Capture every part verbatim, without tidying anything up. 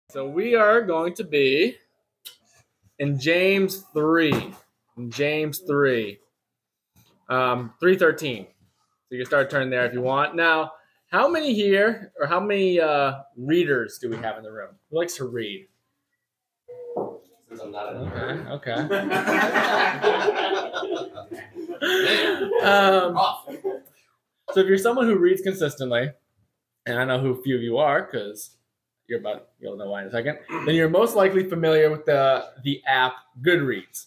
So we are going to be in James three. In James three. Um, three thirteen. So you can start turning there if you want. Now, how many here, or how many uh, readers do we have in the room? Who likes to read? Since I'm not Okay, okay. um, so if you're someone who reads consistently, and I know who few of you are because you're about you'll know why in a second, then you're most likely familiar with the the app Goodreads.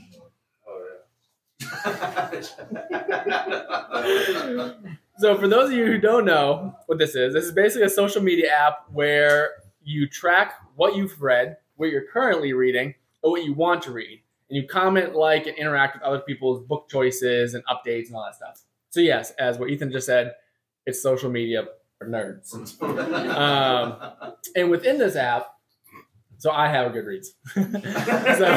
So for those of you who don't know what this is, this is basically a social media app where you track what you've read, what you're currently reading, or what you want to read. And you comment, like, and interact with other people's book choices and updates and all that stuff. So yes, as what Ethan just said, it's social media for nerds. um, and within this app, so I have a Goodreads. so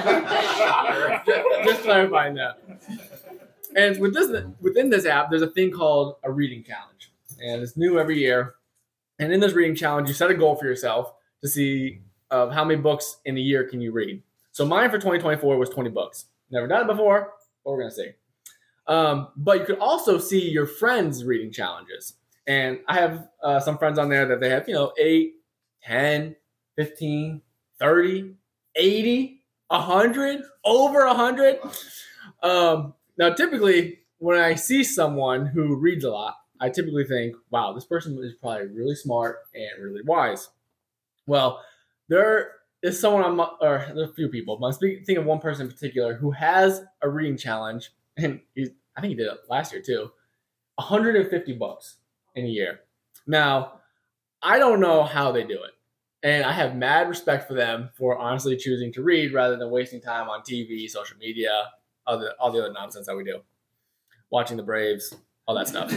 just clarifying that. And with this, within this app, there's a thing called a reading challenge. And it's new every year. And in this reading challenge, you set a goal for yourself to see uh, how many books in a year can you read. So mine for twenty twenty-four was twenty books. Never done it before, but we're going to see. Um, but you could also see your friends' reading challenges. And I have uh, some friends on there that they have, you know, eight, ten, fifteen, thirty, eighty, one hundred, over one hundred. Um, now, typically, when I see someone who reads a lot, I typically think, wow, this person is probably really smart and really wise. Well, there is someone, I'm, or there's a few people, but I'm thinking of one person in particular who has a reading challenge, and he's, I think he did it last year too, one hundred fifty books in a year. Now, I don't know how they do it. And I have mad respect for them for honestly choosing to read rather than wasting time on T V, social media, all the, all the other nonsense that we do. Watching the Braves, all that stuff.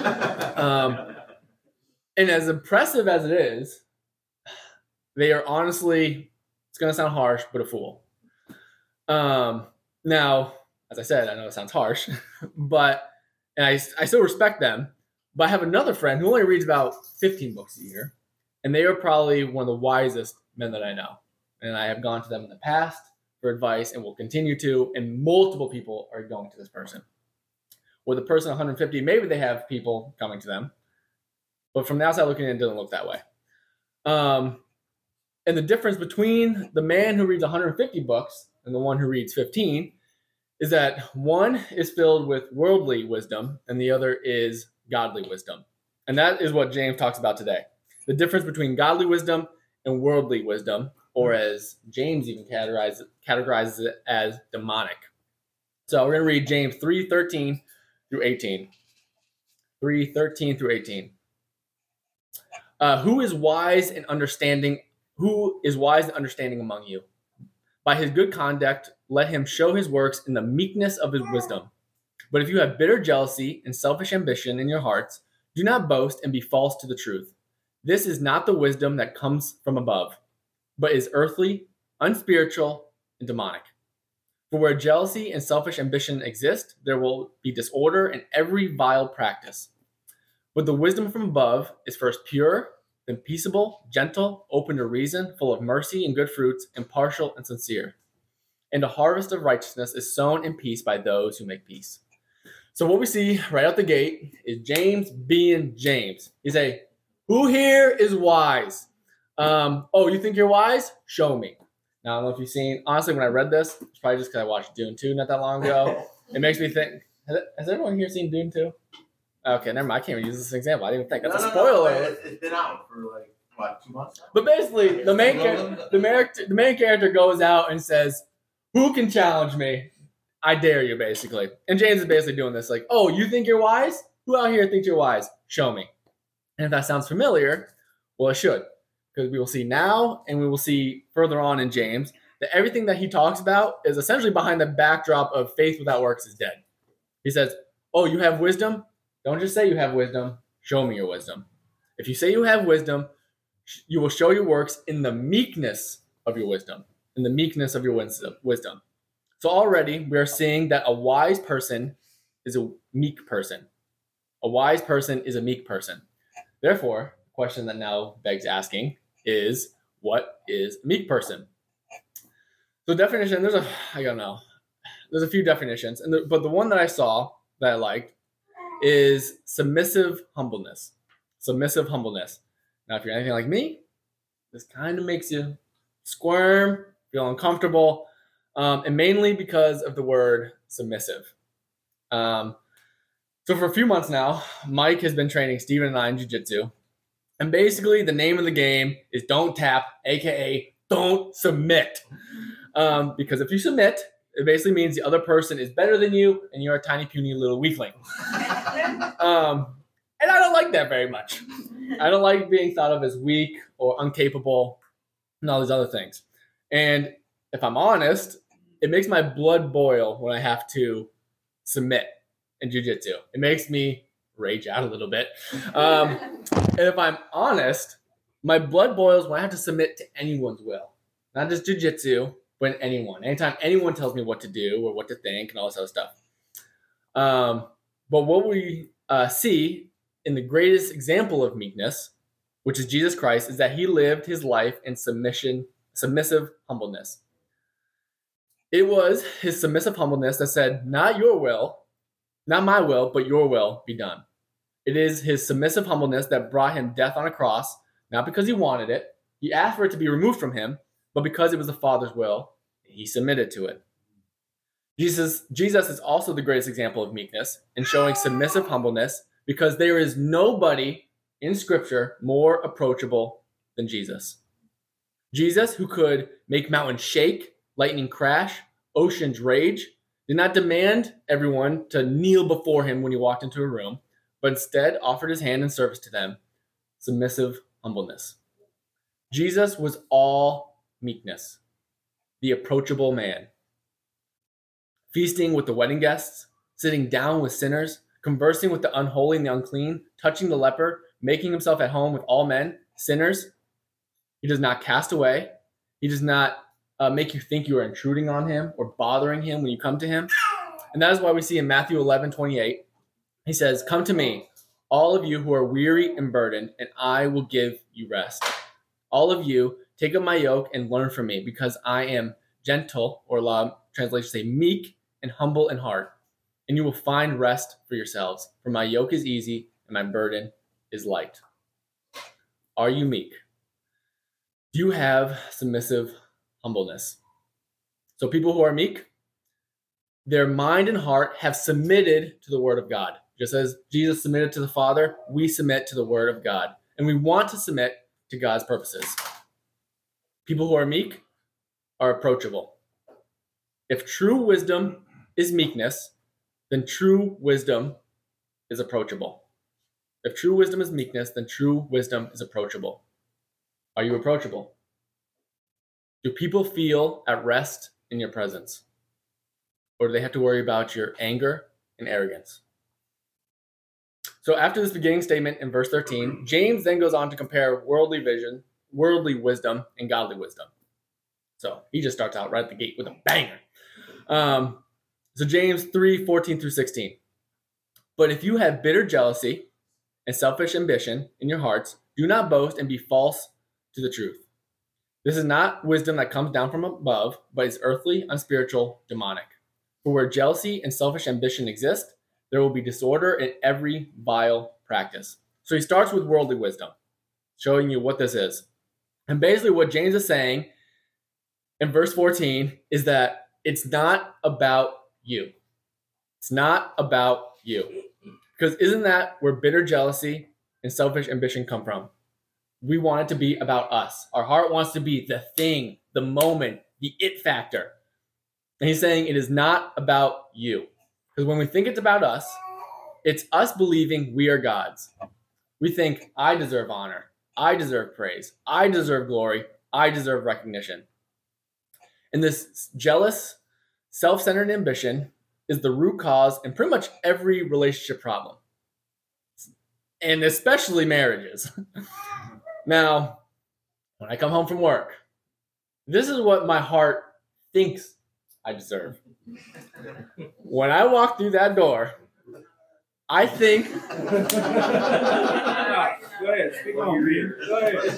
um, and as impressive as it is, they are honestly, it's going to sound harsh, but a fool. Um, now, as I said, I know it sounds harsh, but and I, I still respect them. But I have another friend who only reads about fifteen books a year, and they are probably one of the wisest men that I know. And I have gone to them in the past for advice and will continue to, and multiple people are going to this person. With a person one hundred fifty, maybe they have people coming to them, but from the outside looking in, it doesn't look that way. Um, and the difference between the man who reads one hundred fifty books and the one who reads fifteen is that one is filled with worldly wisdom and the other is godly wisdom. And that is what James talks about today. The difference between godly wisdom and worldly wisdom, or as James even categorizes, categorizes it as demonic. So we're going to read James three thirteen through eighteen. three thirteen through eighteen. Uh, who is wise and understanding? Who is wise and understanding among you? By his good conduct, let him show his works in the meekness of his wisdom. But if you have bitter jealousy and selfish ambition in your hearts, do not boast and be false to the truth. This is not the wisdom that comes from above, but is earthly, unspiritual, and demonic. For where jealousy and selfish ambition exist, there will be disorder and every vile practice. But the wisdom from above is first pure, then peaceable, gentle, open to reason, full of mercy and good fruits, impartial and sincere. And a harvest of righteousness is sown in peace by those who make peace. So what we see right out the gate is James being James. He say, who here is wise? Um, oh, you think you're wise? Show me. Now, I don't know if you've seen, honestly, when I read this, it's probably just because I watched Dune two not that long ago. It makes me think, has, has everyone here seen Dune two? Okay, never mind. I can't even use this example. I didn't even think. That's no, a spoiler. No, no, no. It's been out for like, what, two months now? But basically, the main, char- the, main, the main character goes out and says, who can challenge me? I dare you, basically. And James is basically doing this like, oh, you think you're wise? Who out here thinks you're wise? Show me. And if that sounds familiar, well, it should. Because we will see now, and we will see further on in James, that everything that he talks about is essentially behind the backdrop of faith without works is dead. He says, oh, you have wisdom? Don't just say you have wisdom. Show me your wisdom. If you say you have wisdom, you will show your works in the meekness of your wisdom. In the meekness of your wisdom. So already we are seeing that a wise person is a meek person. A wise person is a meek person. Therefore, the question that now begs asking is, what is a meek person. So definition, there's a, I don't know, there's a few definitions, and the, but the one that I saw that I liked is submissive humbleness. Submissive humbleness. Now, if you're anything like me, this kind of makes you squirm, feel uncomfortable, um, and mainly because of the word submissive. Um, so for a few months now, Mike has been training Steven and I in jiu-jitsu. And basically the name of the game is don't tap, A K A don't submit. Um, because if you submit, it basically means the other person is better than you and you're a tiny, puny little weakling. um, and I don't like that very much. I don't like being thought of as weak or incapable and all these other things. And if I'm honest, it makes my blood boil when I have to submit in jiu-jitsu. It makes me rage out a little bit. Um, and if I'm honest, my blood boils when I have to submit to anyone's will. Not just jiu-jitsu, but anyone. Anytime anyone tells me what to do or what to think and all this other stuff. Um, but what we uh, see in the greatest example of meekness, which is Jesus Christ, is that he lived his life in submission, submissive humbleness. It was his submissive humbleness that said, not your will, not my will, but your will be done. It is his submissive humbleness that brought him death on a cross, not because he wanted it. He asked for it to be removed from him, but because it was the Father's will, he submitted to it. Jesus, Jesus is also the greatest example of meekness in showing submissive humbleness because there is nobody in Scripture more approachable than Jesus. Jesus, who could make mountains shake, lightning crash, oceans rage, did not demand everyone to kneel before him when he walked into a room, but instead offered his hand in service to them, submissive humbleness. Jesus was all meekness, the approachable man. Feasting with the wedding guests, sitting down with sinners, conversing with the unholy and the unclean, touching the leper, making himself at home with all men, sinners. He does not cast away. He does not uh, make you think you are intruding on him or bothering him when you come to him. And that is why we see in Matthew eleven twenty-eight, he says, "Come to me, all of you who are weary and burdened, and I will give you rest. All of you, take up my yoke and learn from me, because I am gentle," or a lot of translations say meek and humble in heart, "and you will find rest for yourselves. For my yoke is easy and my burden is light." Are you meek? Do you have submissive humbleness? So people who are meek, their mind and heart have submitted to the word of God. Just as Jesus submitted to the Father, we submit to the word of God. And we want to submit to God's purposes. People who are meek are approachable. If true wisdom is meekness, then true wisdom is approachable. If true wisdom is meekness, then true wisdom is approachable. Are you approachable? Do people feel at rest in your presence? Or do they have to worry about your anger and arrogance? So after this beginning statement in verse thirteen, James then goes on to compare worldly vision, worldly wisdom, and godly wisdom. So he just starts out right at the gate with a banger. Um, so James three, fourteen through sixteen. "But if you have bitter jealousy and selfish ambition in your hearts, do not boast and be false to the truth. This is not wisdom that comes down from above, but is earthly, unspiritual, demonic. For where jealousy and selfish ambition exist, there will be disorder in every vile practice." So he starts with worldly wisdom, showing you what this is. And basically what James is saying in verse fourteen is that it's not about you. It's not about you. Because isn't that where bitter jealousy and selfish ambition come from? We want it to be about us. Our heart wants to be the thing, the moment, the it factor. And he's saying it is not about you. Because when we think it's about us, it's us believing we are God's. We think, I deserve honor. I deserve praise. I deserve glory. I deserve recognition. And this jealous, self-centered ambition is the root cause in pretty much every relationship problem. And especially marriages. Now, when I come home from work, this is what my heart thinks I deserve. When I walk through that door, I think... Go ahead, speak on. Go ahead.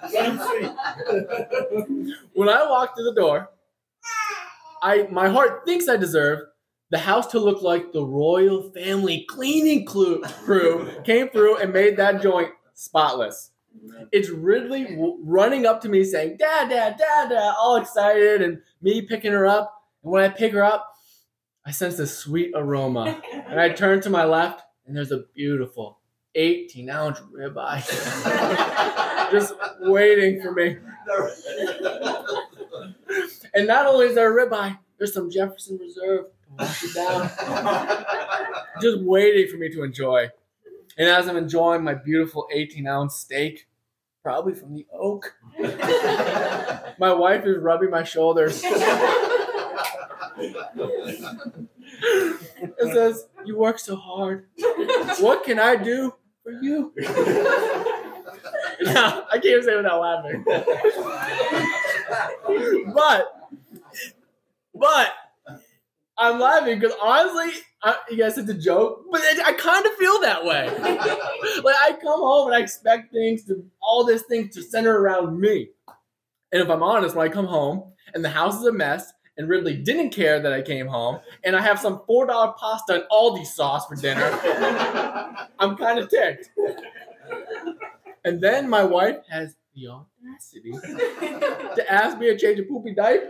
When I walk through the door, I my heart thinks I deserve the house to look like the royal family cleaning crew came through and made that joint spotless. It's Ridley w- running up to me saying, "Dad, Dad, Dad, Dad," all excited, and me picking her up. And when I pick her up, I sense this sweet aroma. And I turn to my left, and there's a beautiful eighteen-ounce ribeye just waiting for me. And not only is there a ribeye, there's some Jefferson Reserve to wash it down. Just waiting for me to enjoy. And as I'm enjoying my beautiful eighteen-ounce steak, probably from the Oak, my wife is rubbing my shoulders. It says, "You work so hard. What can I do for you?" Yeah, I can't say it without laughing. But, but, I'm laughing because honestly, I, you guys said it's a joke, but it, I kind of feel that way. Like I come home and I expect things to, all this things to center around me. And if I'm honest, when I come home and the house is a mess and Ridley didn't care that I came home and I have some four dollar pasta and Aldi sauce for dinner, I'm kind of ticked. And then my wife has the audacity to ask me to change a poopy diaper.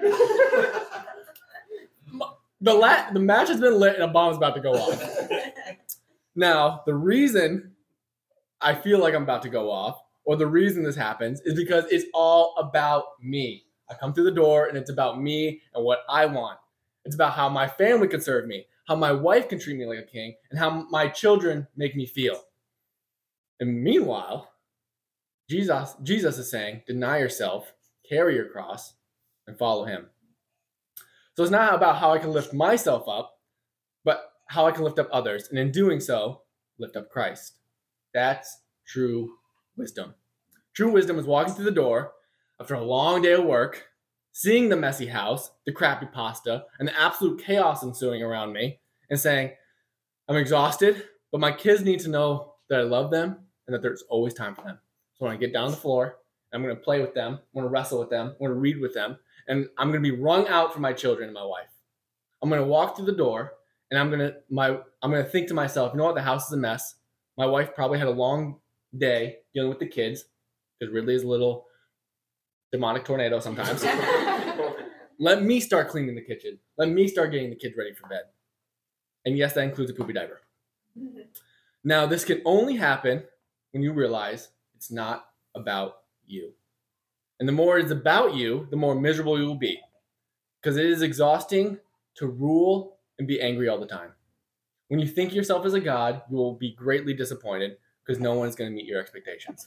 The la- the match has been lit and a bomb's about to go off. Now, the reason I feel like I'm about to go off, or the reason this happens, is because it's all about me. I come through the door and it's about me and what I want. It's about how my family can serve me, how my wife can treat me like a king, and how my children make me feel. And meanwhile, Jesus, Jesus is saying, deny yourself, carry your cross, and follow him. So it's not about how I can lift myself up, but how I can lift up others. And in doing so, lift up Christ. That's true wisdom. True wisdom is walking through the door after a long day of work, seeing the messy house, the crappy pasta, and the absolute chaos ensuing around me, and saying, I'm exhausted, but my kids need to know that I love them and that there's always time for them. So when I get down on the floor, I'm going to play with them, I'm going to wrestle with them, I'm going to read with them, and I'm going to be wrung out for my children and my wife. I'm going to walk through the door, and I'm going to my I'm going to think to myself, you know what, the house is a mess. My wife probably had a long day dealing with the kids, because Ridley is a little demonic tornado sometimes. Let me start cleaning the kitchen. Let me start getting the kids ready for bed. And yes, that includes a poopy diaper. Now, this can only happen when you realize it's not about you. And the more it's about you, the more miserable you will be. Because it is exhausting to rule and be angry all the time. When you think yourself as a god, you will be greatly disappointed because no one is going to meet your expectations.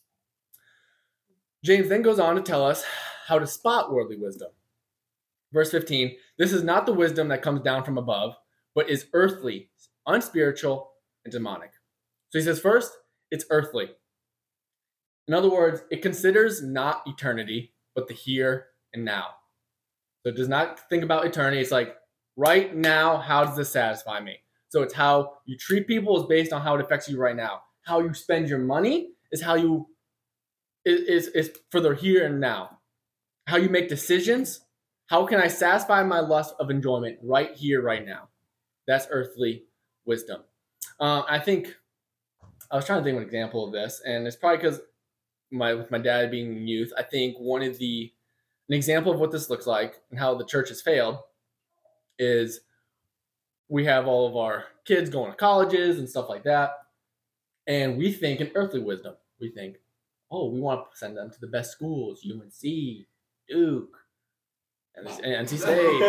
James then goes on to tell us how to spot worldly wisdom. Verse fifteen, this is not the wisdom that comes down from above, but is earthly, unspiritual, and demonic. So he says first, it's earthly. In other words, it considers not eternity, but the here and now. So it does not think about eternity. It's like, right now, how does this satisfy me? So it's how you treat people is based on how it affects you right now. How you spend your money is how you is, is for the here and now. How you make decisions. How can I satisfy my lust of enjoyment right here, right now? That's earthly wisdom. Uh, I think, I was trying to think of an example of this, and it's probably because my with my dad being in youth, I think one of the, an example of what this looks like and how the church has failed is we have all of our kids going to colleges and stuff like that, and we think in earthly wisdom. We think, oh, we want to send them to the best schools, U N C, Duke, and N C State.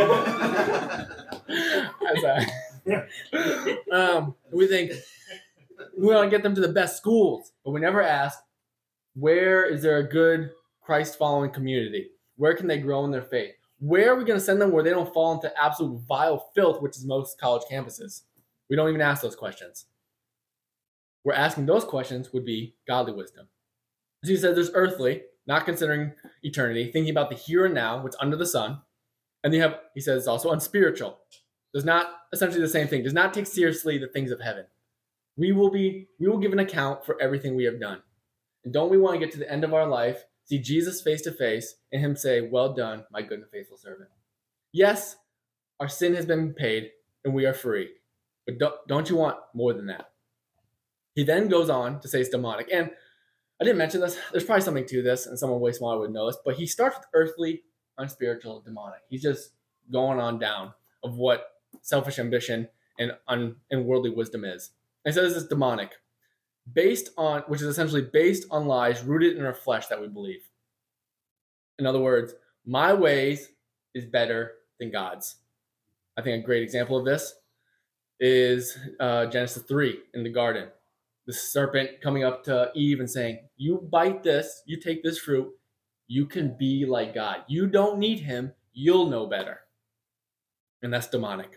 um, we think we want to get them to the best schools, but we never ask, where is there a good Christ-following community? Where can they grow in their faith? Where are we going to send them where they don't fall into absolute vile filth, which is most college campuses? We don't even ask those questions. We're asking those questions would be godly wisdom. As he says, there's earthly, not considering eternity, thinking about the here and now, what's under the sun. And you have, he says, it's also unspiritual. Does not essentially the same thing. Does not take seriously the things of heaven. We will be, we will give an account for everything we have done. And don't we want to get to the end of our life see Jesus face to face, and him say, "Well done, my good and faithful servant." Yes, our sin has been paid, and we are free. But don't, don't you want more than that? He then goes on to say it's demonic. And I didn't mention this. There's probably something to this, and someone way smarter would know this. But he starts with earthly, unspiritual, demonic. He's just going on down of what selfish ambition and, un, and worldly wisdom is. And he says it's demonic, based on, which is essentially based on lies rooted in our flesh that we believe. In other words, my ways is better than God's. I think a great example of this is uh, Genesis three in the garden. The serpent coming up to Eve and saying, "You bite this, you take this fruit, you can be like God. You don't need him, you'll know better." And that's demonic.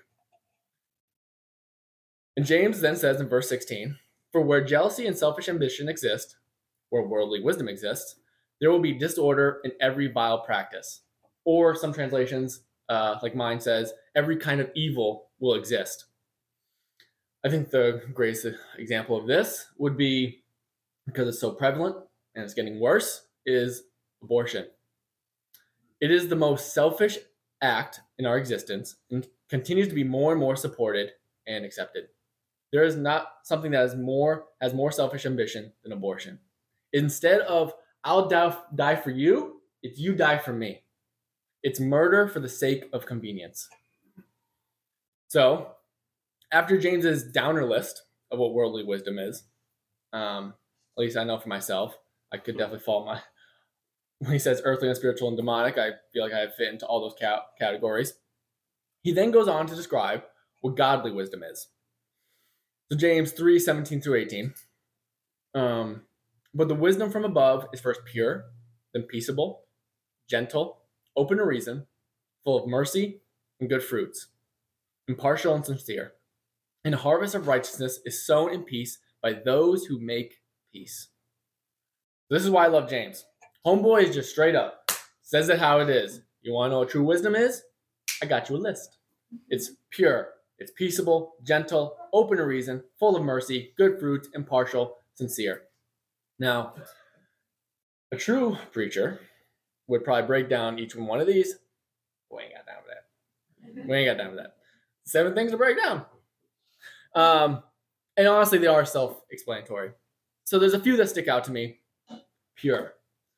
And James then says in verse sixteen, "For where jealousy and selfish ambition exist, where worldly wisdom exists, there will be disorder in every vile practice." Or some translations, uh, like mine says, every kind of evil will exist. I think the greatest example of this would be, because it's so prevalent and it's getting worse, is abortion. It is the most selfish act in our existence and continues to be more and more supported and accepted. There is not something that is more has more selfish ambition than abortion. Instead of "I'll die, die for you," it's "you die for me." It's murder for the sake of convenience. So, after James's downer list of what worldly wisdom is, um, at least I know for myself, I could definitely fall my. When he says earthly and spiritual and demonic, I feel like I fit into all those ca- categories. He then goes on to describe what godly wisdom is. So James three, seventeen through eighteen. Um, but the wisdom from above is first pure, then peaceable, gentle, open to reason, full of mercy and good fruits, impartial and sincere. And a harvest of righteousness is sown in peace by those who make peace. This is why I love James. Homeboy is just straight up. Says it how it is. You want to know what true wisdom is? I got you a list. It's pure. It's peaceable, gentle, open to reason, full of mercy, good fruits, impartial, sincere. Now, a true preacher would probably break down each one of these. We ain't got time for that. We ain't got time for that. Seven things to break down. Um, and honestly, they are self-explanatory. So there's a few that stick out to me. Pure.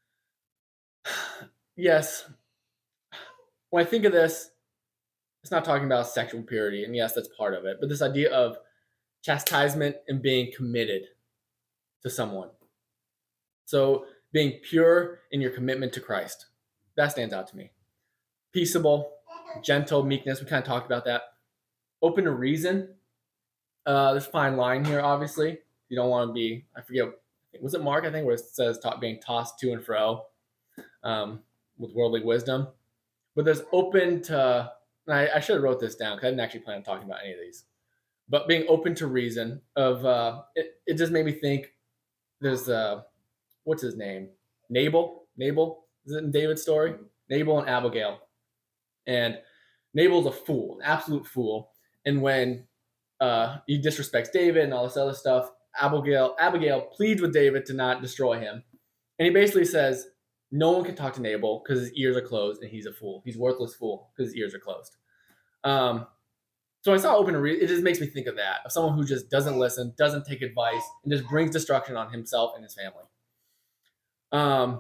Yes. When I think of this, it's not talking about sexual purity, and yes, that's part of it, but this idea of chastisement and being committed to someone. So being pure in your commitment to Christ. That stands out to me. Peaceable, gentle, meekness. We kind of talked about that. Open to reason. Uh, there's a fine line here, obviously. You don't want to be, I forget, was it Mark, I think, where it says talk, being tossed to and fro um, with worldly wisdom. But there's open to, and I, I should have wrote this down because I didn't actually plan on talking about any of these. But being open to reason of, uh, it, it just made me think there's, uh, what's his name? Nabal? Nabal? Is it in David's story? Nabal and Abigail. And Nabal's a fool, an absolute fool. And when uh, he disrespects David and all this other stuff, Abigail, Abigail pleads with David to not destroy him. And he basically says, no one can talk to Nabal because his ears are closed and he's a fool. He's a worthless fool because his ears are closed. Um, so I saw open to read. It just makes me think of that, of someone who just doesn't listen, doesn't take advice, and just brings destruction on himself and his family. Um,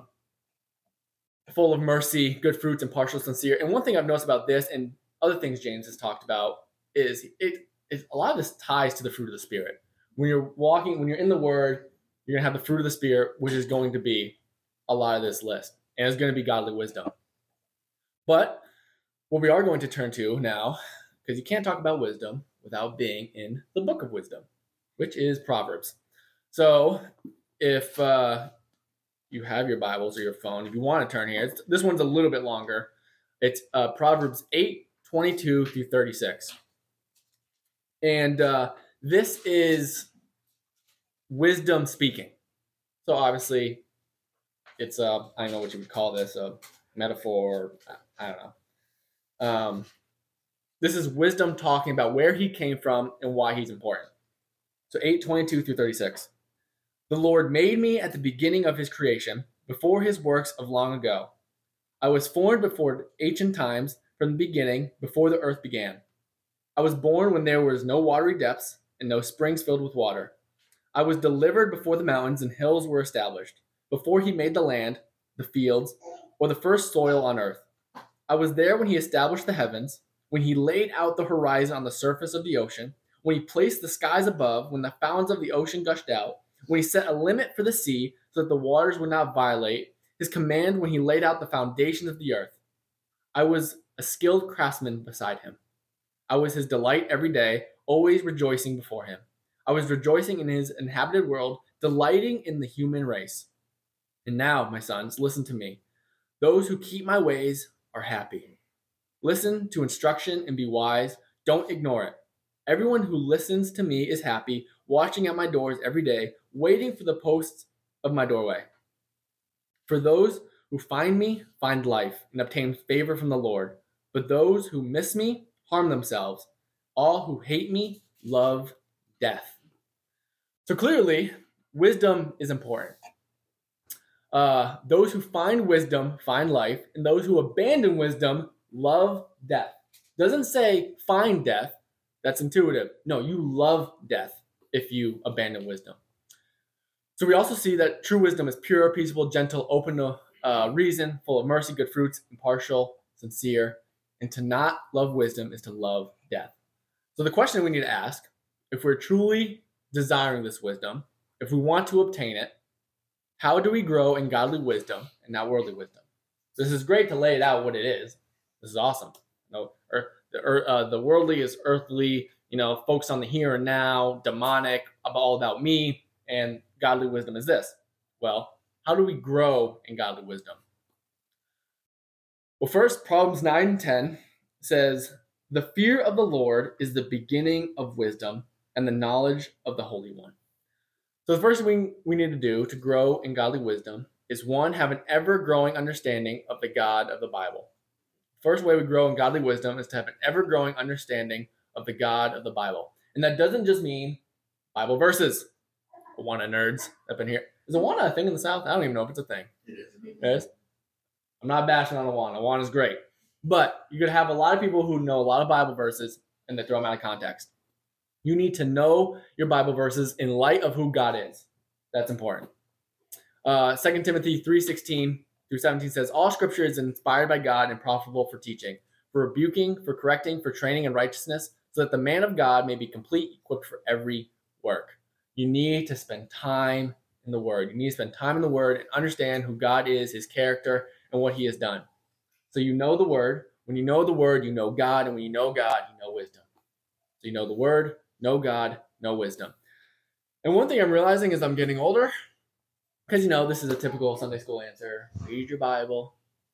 full of mercy, good fruits, impartial, sincere. And one thing I've noticed about this and other things James has talked about is it, it a lot of this ties to the fruit of the Spirit. When you're walking, when you're in the Word, you're going to have the fruit of the Spirit, which is going to be a lot of this list. And it's going to be godly wisdom. But what we are going to turn to now, because you can't talk about wisdom without being in the book of wisdom, which is Proverbs. So if uh, you have your Bibles or your phone, if you want to turn here, it's, this one's a little bit longer. It's uh, Proverbs eight, twenty-two through thirty-six. And uh, this is wisdom speaking. So obviously, it's a, I don't know what you would call this, a metaphor, I don't know. Um, this is wisdom talking about where he came from and why he's important. So eight, twenty-two through thirty-six. The Lord made me at the beginning of his creation, before his works of long ago. I was formed before ancient times, from the beginning, before the earth began. I was born when there was no watery depths and no springs filled with water. I was delivered before the mountains and hills were established, before he made the land, the fields, or the first soil on earth. I was there when he established the heavens, when he laid out the horizon on the surface of the ocean, when he placed the skies above, when the fountains of the ocean gushed out, when he set a limit for the sea so that the waters would not violate his command, when he laid out the foundations of the earth. I was a skilled craftsman beside him. I was his delight every day, always rejoicing before him. I was rejoicing in his inhabited world, delighting in the human race. And now, my sons, listen to me. Those who keep my ways are happy. Listen to instruction and be wise. Don't ignore it. Everyone who listens to me is happy, watching at my doors every day, waiting for the posts of my doorway. For those who find me find life and obtain favor from the Lord. But those who miss me harm themselves. All who hate me love death. So clearly, wisdom is important. Uh, those who find wisdom find life, and those who abandon wisdom love death. Doesn't say find death. That's intuitive. No, you love death if you abandon wisdom. So we also see that true wisdom is pure, peaceable, gentle, open to uh, reason, full of mercy, good fruits, impartial, sincere. And to not love wisdom is to love death. So the question we need to ask, if we're truly desiring this wisdom, if we want to obtain it, how do we grow in godly wisdom and not worldly wisdom? This is great to lay it out what it is. This is awesome. You know, or, or, uh, the worldly is earthly, you know, focused on the here and now, demonic, all about me, and godly wisdom is this. Well, how do we grow in godly wisdom? Well, first, Proverbs nine and ten says, the fear of the Lord is the beginning of wisdom and the knowledge of the Holy One. So the first thing we need to do to grow in godly wisdom is, one, have an ever-growing understanding of the God of the Bible. First way we grow in godly wisdom is to have an ever-growing understanding of the God of the Bible. And that doesn't just mean Bible verses. Awana nerds up in here. Is Awana a thing in the South? I don't even know if it's a thing. It is. It is? I'm not bashing on Awana. Awana's great. But you could have a lot of people who know a lot of Bible verses and they throw them out of context. You need to know your Bible verses in light of who God is. That's important. Uh, Second Timothy three sixteen through seventeen says, all scripture is inspired by God and profitable for teaching, for rebuking, for correcting, for training in righteousness, so that the man of God may be complete, equipped for every work. You need to spend time in the Word. You need to spend time in the Word and understand who God is, his character, and what he has done. So you know the Word. When you know the Word, you know God. And when you know God, you know wisdom. So you know the Word, know God, know wisdom. And one thing I'm realizing as I'm getting older, because, you know, this is a typical Sunday school answer. Read your Bible.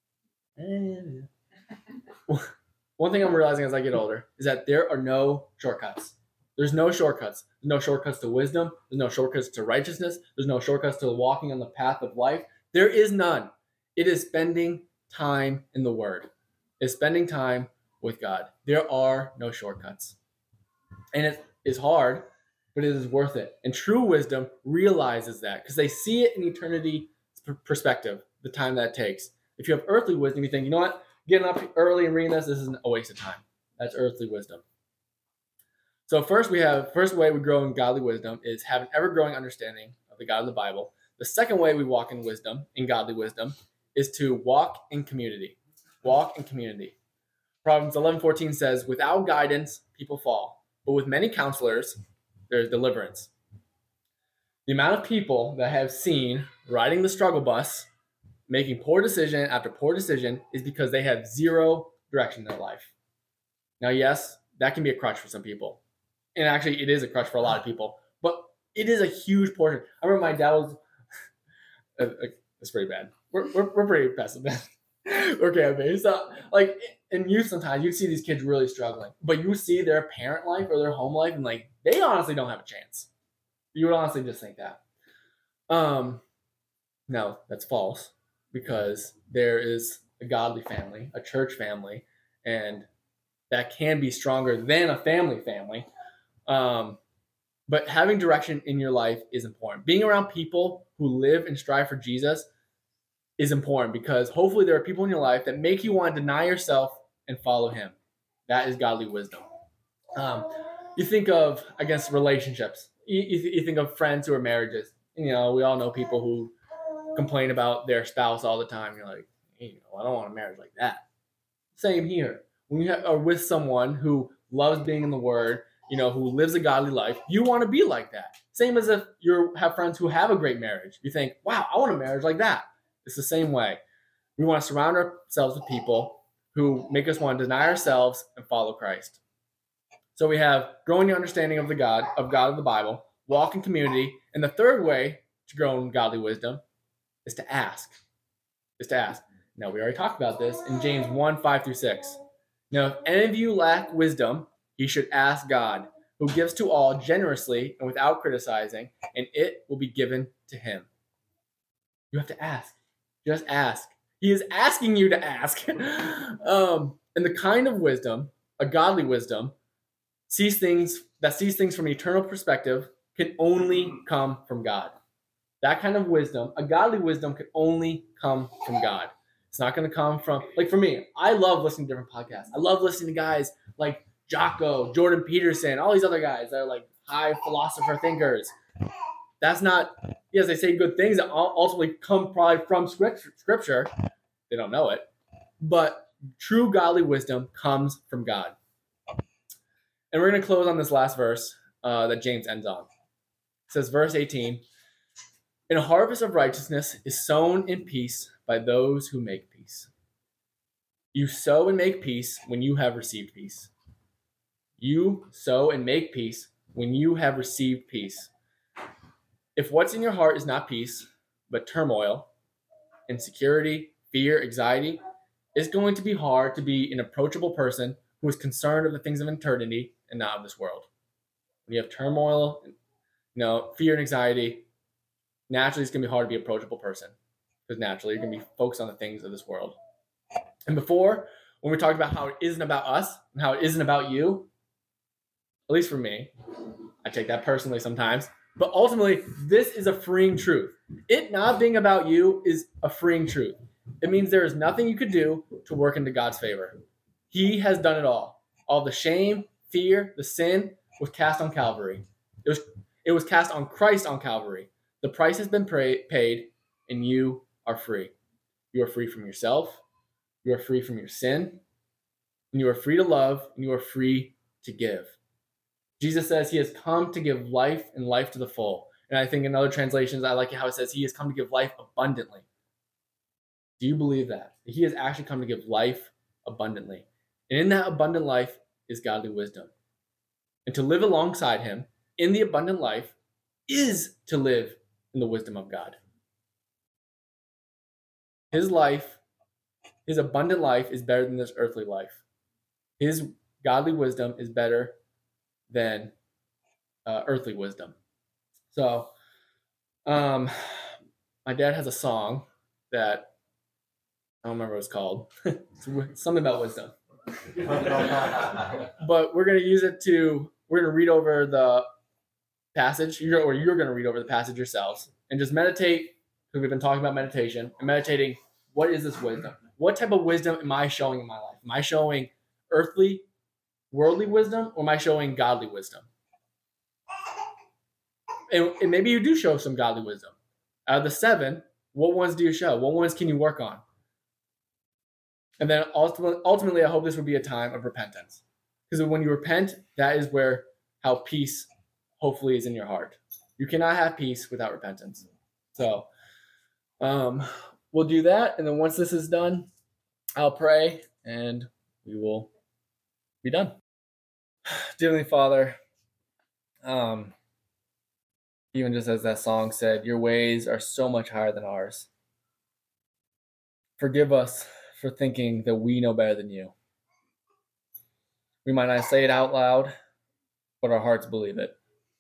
One thing I'm realizing as I get older is that there are no shortcuts. There's no shortcuts. There's no shortcuts to wisdom. There's no shortcuts to righteousness. There's no shortcuts to walking on the path of life. There is none. It is spending time in the Word. It's spending time with God. There are no shortcuts. And it is hard, but it is worth it. And true wisdom realizes that because they see it in eternity perspective, the time that it takes. If you have earthly wisdom, you think, you know what? Getting up early and reading this, this is a waste of time. That's earthly wisdom. So first we have, first way we grow in godly wisdom is have an ever-growing understanding of the God of the Bible. The second way we walk in wisdom, in godly wisdom, is to walk in community. Walk in community. Proverbs eleven fourteen says, without guidance, people fall, but with many counselors, there's deliverance. The amount of people that I have seen riding the struggle bus, making poor decision after poor decision, is because they have zero direction in their life. Now, yes, that can be a crutch for some people. And actually, it is a crutch for a lot of people. But it is a huge portion. I remember my dad was... it's pretty bad. We're, we're, we're pretty pessimistic. Okay, so, like, in youth sometimes, you see these kids really struggling. But you see their parent life or their home life, and, like, they honestly don't have a chance. You would honestly just think that. Um, no, that's false. Because there is a godly family, a church family, and that can be stronger than a family family. Um, but having direction in your life is important. Being around people who live and strive for Jesus is important, because hopefully there are people in your life that make you want to deny yourself and follow him. That is godly wisdom. Um, you think of, I guess, relationships. You, you, you think of friends who are marriages. You know, we all know people who complain about their spouse all the time. You're like, hey, you know, I don't want a marriage like that. Same here. When you are with someone who loves being in the Word, you know, who lives a godly life, you want to be like that. Same as if you have friends who have a great marriage. You think, wow, I want a marriage like that. It's the same way. We want to surround ourselves with people who make us want to deny ourselves and follow Christ. So we have growing the understanding of the God, of God of the Bible, walk in community, and the third way to grow in godly wisdom is to ask. Is to ask. Now, we already talked about this in James one, five through six. Now, if any of you lack wisdom, you should ask God, who gives to all generously and without criticizing, and it will be given to him. You have to ask. Just ask. He is asking you to ask. um, and the kind of wisdom, a godly wisdom, sees things that sees things from an eternal perspective can only come from God. That kind of wisdom, a godly wisdom, can only come from God. It's not going to come from, like for me, I love listening to different podcasts. I love listening to guys like Jocko, Jordan Peterson, all these other guys that are like high philosopher thinkers. That's not, yes, they say good things that ultimately come probably from scripture. They don't know it. But true godly wisdom comes from God. And we're going to close on this last verse uh, that James ends on. It says, verse eighteen, "And a harvest of righteousness is sown in peace by those who make peace. You sow and make peace when you have received peace. You sow and make peace when you have received peace. If what's in your heart is not peace, but turmoil, insecurity, fear, anxiety, it's going to be hard to be an approachable person who is concerned of the things of eternity and not of this world. When you have turmoil, you know, fear and anxiety, naturally it's going to be hard to be an approachable person, because naturally you're going to be focused on the things of this world. And before, when we talked about how it isn't about us and how it isn't about you, at least for me, I take that personally sometimes, but ultimately this is a freeing truth. It not being about you is a freeing truth. It means there is nothing you could do to work into God's favor. He has done it all. All the shame, fear, the sin was cast on Calvary. It was, it was cast on Christ on Calvary. The price has been pay, paid, and you are free. You are free from yourself. You are free from your sin. And you are free to love, and you are free to give. Jesus says he has come to give life and life to the full. And I think in other translations, I like how it says he has come to give life abundantly. Do you believe that? That he has actually come to give life abundantly. And in that abundant life is godly wisdom. And to live alongside him in the abundant life is to live in the wisdom of God. His life, his abundant life is better than this earthly life. His godly wisdom is better than uh, earthly wisdom. So, um, my dad has a song that I don't remember what it's called. It's something about wisdom. But we're going to use it to, we're going to read over the passage, you're, or you're going to read over the passage yourselves and just meditate, because we've been talking about meditation, and meditating, what is this wisdom? What type of wisdom am I showing in my life? Am I showing earthly, worldly wisdom, or am I showing godly wisdom? And, and maybe you do show some godly wisdom. Out of the seven, what ones do you show? What ones can you work on? And then ultimately, ultimately, I hope this would be a time of repentance. Because when you repent, that is where how peace hopefully is in your heart. You cannot have peace without repentance. So um, we'll do that. And then once this is done, I'll pray and we will be done. Dear Heavenly Father, um, even just as that song said, your ways are so much higher than ours. Forgive us for thinking that we know better than you. We might not say it out loud, but our hearts believe it.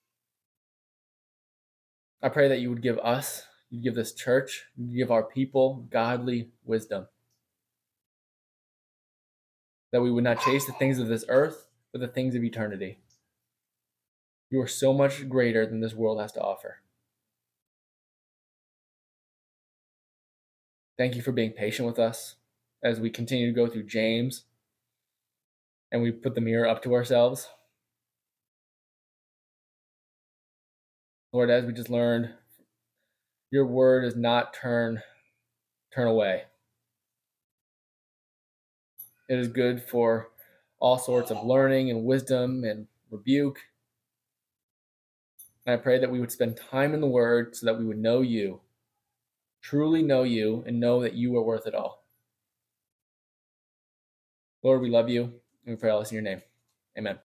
I pray that you would give us, you'd give this church, you'd give our people godly wisdom. That we would not chase the things of this earth, but the things of eternity. You are so much greater than this world has to offer. Thank you for being patient with us as we continue to go through James and we put the mirror up to ourselves. Lord, as we just learned, your word does not turn turn away. It is good for all sorts of learning and wisdom and rebuke. And I pray that we would spend time in the word so that we would know you, truly know you, and know that you are worth it all. Lord, we love you, and we pray all this in your name. Amen.